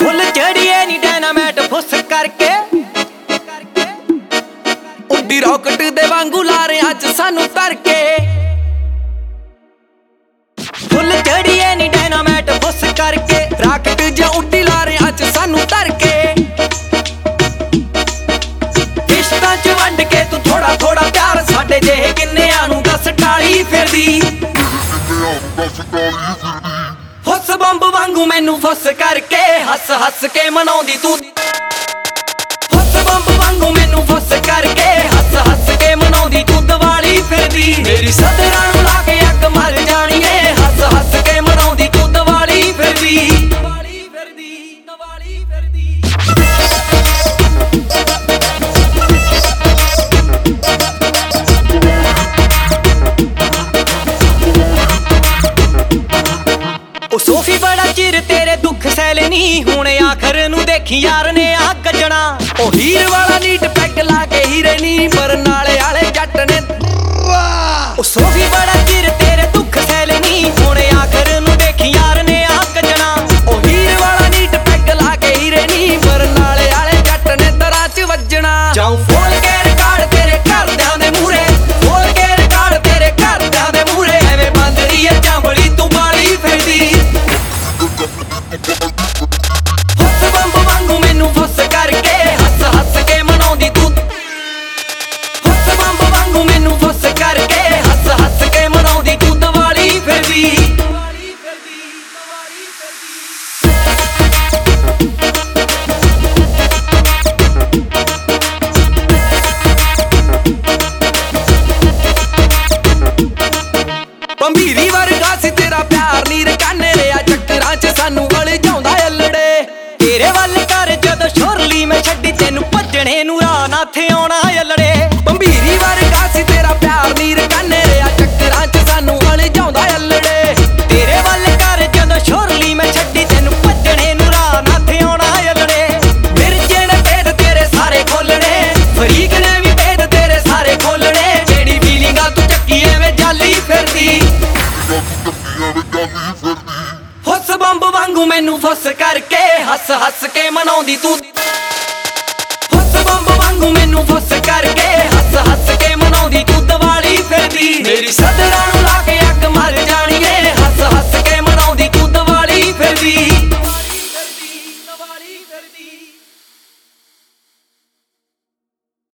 ਫੁੱਲ ਚੜੀਏ ਨੀ ਡਾਇਨਾਮੈਟ ਫੁੱਸ ਕਰਕੇ ਉੱਡੀ ਰੌਕਟ ਦੇ ਵਾਂਗੂ ਲਾਰਿਆਂ 'ਚ ਸਾਨੂੰ ਧਰ ਕੇ ਫੁੱਲ ਚੜੀਏ ਨੀ ਡਾਇਨਾਮੈਟ ਫੁੱਸ ਕਰਕੇ ਰਾਕਟ ਜਾਂ ਉੱਡੀ ਲਾਰਿਆਂ 'ਚ ਸਾਨੂੰ ਧਰ ਕੇ ਕਿਸ਼ਤਾਂ 'ਚ ਵੰਡ ਕੇ ਤੂੰ ਥੋੜਾ ਥੋੜਾ ਪਿਆਰ ਸਾਡੇ ਜਿਹੇ ਕਿੰਨਿਆਂ ਨੂੰ ਦੱਸ ਟਾਲੀ ਫਿਰਦੀ ਫੁੱਸ ਬੰਬ ਵਾਂਗੂ ਮੈਨੂੰ ਫੁੱਸ ਕਰਕੇ ਹੱਸ ਹੱਸ ਕੇ ਮਨਾਉਂਦੀ ਤੂੰ ਫੁੱਸ ਬੰਬ ਵਾਂਗੂ ਮੈਨੂੰ ਫੁੱਸ ਕਰਕੇ ਹੱਸ ਹੱਸ ਕੇ ਮਨਾਉਂਦੀ ਤੂੰ ਦੀਵਾਲੀ ਫਿਰਦੀ ਮੇਰੀ ਸਦਰਾਂ ਨੂੰ ਲਾ ਕੇ ਅੱਗ ਮਰ ਜਾਣੀ ਏ ਹੱਸ ਹੱਸ ਕੇ ਮਨਾਉਂਦੀ ਤੂੰ ਦੀਵਾਲੀ ਫਿਰਦੀ ਦੀਵਾਲੀ ਫਿਰਦੀ ਦੀਵਾਲੀ ਫਿਰਦੀ ਉਹ ਸੋਫੀ ਬੜਾ ਚਿਰ ਤੇਰੇ ਦੁੱਖ ਸਹਿ ਲੈਨੀ ਹੁਣ ਆਖਰ ਨੂੰ ਦੇਖੀ ਯਾਰ ਨੇ ਆ ਕੱਜਣਾ ਉਹ ਹੀਰ ਵਾਲਾ ਨੀਟ ਪੈਗ ਲਾ ਕੇ ਹੀਰੇ ਨੀ ਪਰ ਨਾਲੇ ਵਾਲੇ ਜੱਟ ਨੇ ਉਹ ਸੋਫੀ ਬੜਾ ਚਿਰ ਤੇਰੇ ਦੁੱਖ ਸਹਿ ਲੈਨੀ ਹੁਣ ਆਖਰ ਨੂੰ ਦੇਖੀ ਯਾਰ ਨੇ ਆ ਕੱਜਣਾ ਉਹ ਹੀਰ ਵਾਲਾ ਨੀਟ ਪੈਗ ਲਾ ਕੇ ਹੀਰੇ ਨੀ ਪਰ ਨਾਲੇ ਵਾਲੇ ਜੱਟ ਨੇ ਦਰਾਂ 'ਚ ਵੱਜਣਾ ਜਾਉ ਫੋਲ ਕੇ ਰਿਕਾਰਡ ਤੇਰੇ ਘਰਦਿਆਂ ਦੇ ਮੂਹਰੇ ਫੋਲ ਕੇ ਰਿਕਾਰਡ ਤੇਰੇ ਘਰਦਿਆਂ ਦੇ ਮੂਹਰੇ ਐਵੇਂ ਬੰਦਰੀ ਏ ਚਾਂਬਲੀ ਤੂੰ ਬਾਲੀ ਫਿਰਦੀ ਫੁੱਸ ਬੰਬ ਵਾਂਗੂ ਮੈਨੂੰ ਫੁੱਸ ਕਰਕੇ ਹੱਸ ਹੱਸ ਕੇ ਮਨਾਉਂਦੀ ਤੂੰ ਫੁੱਸ ਬੰਬ ਵਾਂਗੂ ਮੈਨੂੰ ਫੁੱਸ ਕਰਕੇ ਹੱਸ ਹੱਸ ਕੇ ਮਨਾਉਂਦੀ ਤੂੰ ਦੀਵਾਲੀ ਫਿਰਦੀ ਦੀਵਾਲੀ ਫਿਰਦੀ ਦੀਵਾਲੀ ਫਿਰਦੀ ਪੰਬੀਰੀ ਵਰਗਾ ਸੀ ਤੇਰਾ ਪਿਆਰ ਨੀ ਰਕਾਨੇ ਰਿਆ ਚੱਕਰਾਂ 'ਚ ਸਾਨੂੰ ਉਲਝਾਉਂਦਾ ਅਲੜੇ ਤੇਰੇ ਵੱਲ ਕਰ ਜਦੋਂ ਸ਼ੋਰਲੀ ਮੈਂ ਛੱਡੀ ਤੈਨੂੰ ਭੱਜਣੇ ਨੂੰ ਰਾਹ ਨਾ ਥੇ ਆਉਣਾ ਅਲੜੇ ਪੰਬੀਰੀ ਵਰਗਾ ਸੀ ਤੇਰਾ ਪਿਆਰ ਨੀ ਰਕਾਨੇ ਰਿਆ ਚੱਕਰਾਂ 'ਚ ਸਾਨੂੰ ਉਲਝਾਉਂਦਾ ਅਲੜੇ ਤੇਰੇ ਵੱਲ ਕਰ ਜਦੋਂ ਸ਼ੋਰਲੀ ਮੈਂ ਛੱਡੀ ਤੈਨੂੰ ਭੱਜਣੇ ਨੂੰ ਰਾਹ ਨਾ ਥੇ ਆਉਣਾ ਅਲੜੇ ਮਿਰਜੇ ਨੇ ਭੇਦ ਤੇਰੇ ਸਾਰੇ ਖੋਲਣੇ ਫਰੀਕ ਨੇ ਵੀ ਭੇਦ ਤੇਰੇ ਸਾਰੇ ਖੋਲਣੇ ਜਿਹੜੀ ਫੀਲਿੰਗਾਂ ਤੂੰ ਚੱਕੀ ਐਵੇਂ ਜਾਲੀ ਫਿਰਦੀ ਫੁੱਸ ਬੰਬ ਵਾਂਗੂ ਮੈਨੂੰ ਫੁੱਸ ਕਰਕੇ ਹੱਸ ਹੱਸ ਕੇ ਮਨਾਉਂਦੀ ਤੂੰ ਫੁੱਸ ਬੰਬ ਵਾਂਗੂ ਮੈਨੂੰ ਫੁੱਸ ਕਰਕੇ